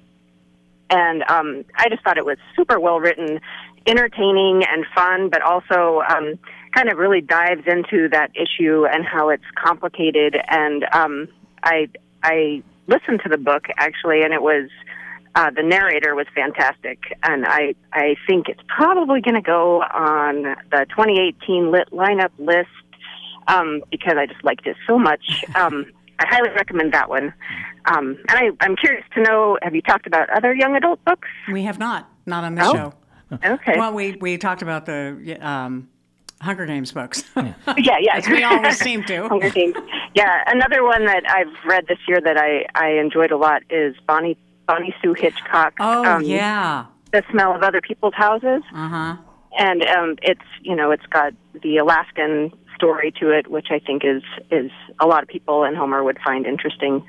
And um, I just thought it was super well written, entertaining and fun, but also um, kind of really dives into that issue and how it's complicated. And um, I I listened to the book, actually, and it was, uh, the narrator was fantastic. And I, I think it's probably going to go on the twenty eighteen Lit lineup list um, because I just liked it so much. Um, I highly recommend that one. Um, and I, I'm curious to know, have you talked about other young adult books? We have not. Not on this Oh? show. Okay. Well, we, we talked about the um, Hunger Games books. yeah, yeah. As we always seem to. Hunger Games. Yeah, another one that I've read this year that I, I enjoyed a lot is Bonnie Bonnie Sue Hitchcock. Oh, um, yeah. The Smell of Other People's Houses. Uh-huh. And um, it's, you know, it's got the Alaskan story to it, which I think is, is a lot of people in Homer would find interesting.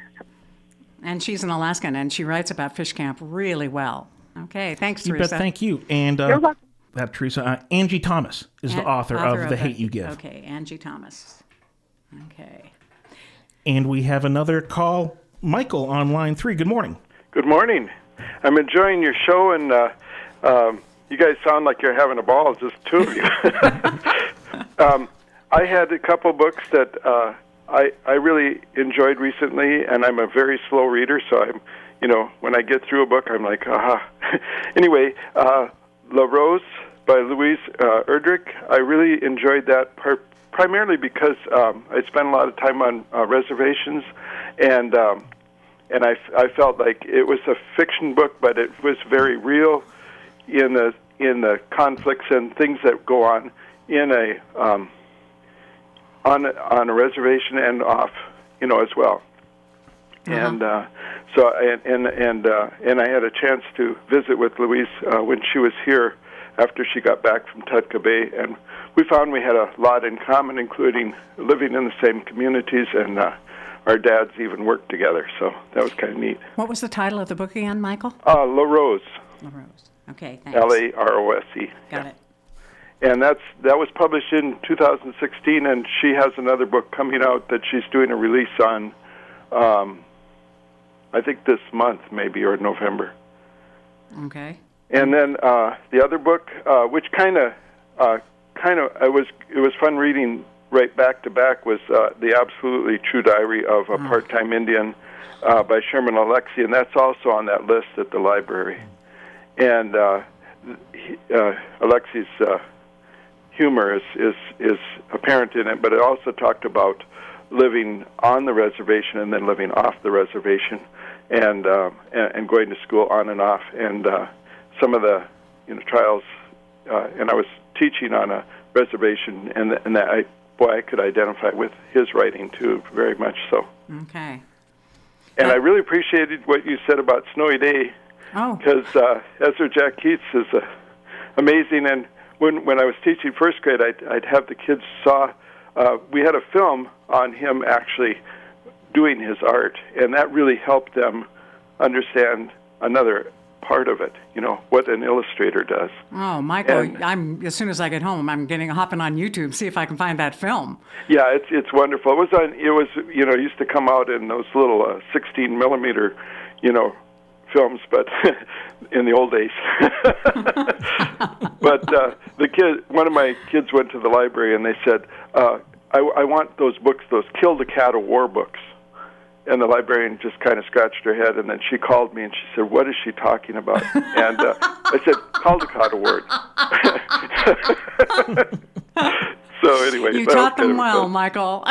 And she's an Alaskan, and she writes about fish camp really well. Okay, thanks, You Teresa. bet, thank you. And You're uh, welcome. that Teresa, uh, Angie Thomas is the An- author, of The Hate U Give. Okay, Angie Thomas. Okay. And we have another call. Michael on line three. Good morning. Good morning. I'm enjoying your show, and uh, um, you guys sound like you're having a ball. It's just two of you. um, I had a couple books that uh, I I really enjoyed recently, and I'm a very slow reader, so I'm, you know, when I get through a book, I'm like, aha. Anyway, uh, La Rose by Louise uh, Erdrich. I really enjoyed that part, primarily because um, I spent a lot of time on uh, reservations, and um, and I, I felt like it was a fiction book, but it was very real in the in the conflicts and things that go on in a um, on on a reservation and off, you know, as well. Uh-huh. And uh, so and and and, uh, and I had a chance to visit with Louise uh, when she was here after she got back from Tutka Bay, and we found we had a lot in common, including living in the same communities, and uh, our dads even worked together. So that was kind of neat. What was the title of the book again, Michael? Uh, La Rose. La Rose. Okay, thanks. L A R O S E. Got it. And that's that was published in two thousand sixteen, and she has another book coming out that she's doing a release on, um, I think this month maybe, or November. Okay. And then uh, the other book, uh, which kind of, uh, kind of, it was it was fun reading right back to back, was uh, The Absolutely True Diary of a Oh. Part-Time Indian uh, by Sherman Alexie, and that's also on that list at the library. And uh, he, uh, Alexie's uh, humor is, is is apparent in it, but it also talked about living on the reservation and then living off the reservation, and uh, and, and going to school on and off, and uh, some of the you know trials. Uh, and I was teaching on a reservation, and and that I boy I could identify with his writing too, very much so. Okay. And Uh, I really appreciated what you said about Snowy Day, Oh. because uh, Ezra Jack Keats is uh, amazing. And when when I was teaching first grade, I'd, I'd have the kids saw. Uh, we had a film on him actually doing his art, and that really helped them understand another part of it, you know, what an illustrator does. Oh, Michael, And- I'm as soon as I get home, I'm getting hopping on YouTube, see if I can find that film. Yeah, it's it's wonderful. It was on. It was you know it used to come out in those little uh, sixteen millimeter, you know, films, but in the old days. But uh, the kid, one of my kids went to the library and they said, uh, I, "I want those books, those Kill the Cat of War books." And the librarian just kind of scratched her head, and then she called me and she said, "What is she talking about?" And uh, I said, "Caldecott Award." So anyway, You that taught was kind them of well, fun. Michael.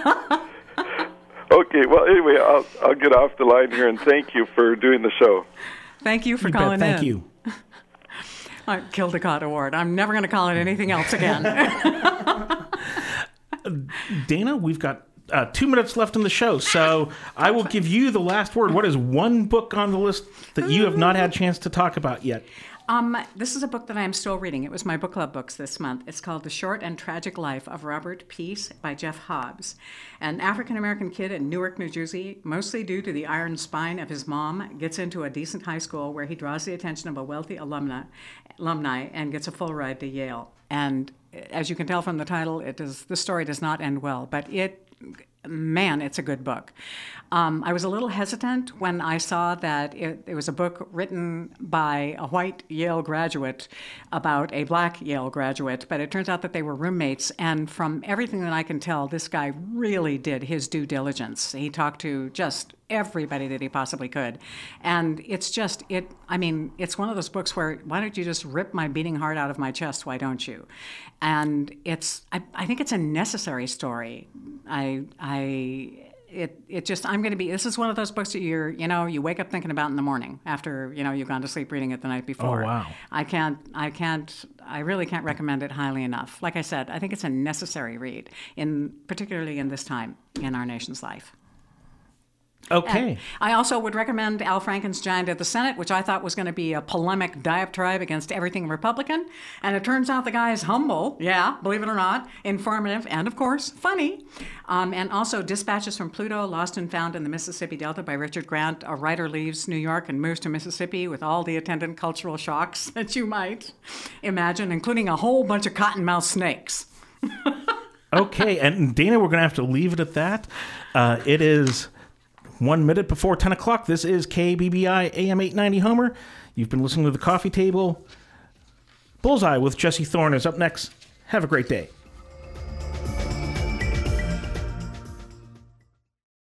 Okay, well, anyway, I'll I'll get off the line here, and thank you for doing the show. Thank you for You bet. calling Thank in. you. Uh, Kildecott Award. I'm never going to call it anything else again. Dana, we've got uh, two minutes left in the show, so I will give you the last word. What is one book on the list that you have not had a chance to talk about yet? Um, this is a book that I am still reading. It was my book club books this month. It's called The Short and Tragic Life of Robert Peace by Jeff Hobbs. An African-American kid in Newark, New Jersey, mostly due to the iron spine of his mom, gets into a decent high school where he draws the attention of a wealthy alumni, alumni and gets a full ride to Yale. And as you can tell from the title, it does, the story does not end well, but it man, it's a good book. Um, I was a little hesitant when I saw that it, it was a book written by a white Yale graduate about a black Yale graduate, but it turns out that they were roommates. And from everything that I can tell, this guy really did his due diligence. He talked to just everybody that he possibly could. And it's just, it. I mean, it's one of those books where, why don't you just rip my beating heart out of my chest? Why don't you? And it's, I, I think it's a necessary story. I, I, it, it just, I'm going to be, this is one of those books that you're, you know, you wake up thinking about in the morning after, you know, you've gone to sleep reading it the night before. Oh, wow. I can't, I can't, I really can't recommend it highly enough. Like I said, I think it's a necessary read, in particularly in this time in our nation's life. Okay. And I also would recommend Al Franken's Giant of the Senate, which I thought was going to be a polemic diatribe against everything Republican. And it turns out the guy is humble, yeah, believe it or not, informative, and of course, funny. Um, and also Dispatches from Pluto, Lost and Found in the Mississippi Delta by Richard Grant. A writer leaves New York and moves to Mississippi with all the attendant cultural shocks that you might imagine, including a whole bunch of cottonmouth snakes. Okay, and Dana, we're going to have to leave it at that. Uh, it is one minute before ten o'clock. This is K B B I A M eight ninety Homer. You've been listening to The Coffee Table. Bullseye with Jesse Thorne is up next. Have a great day.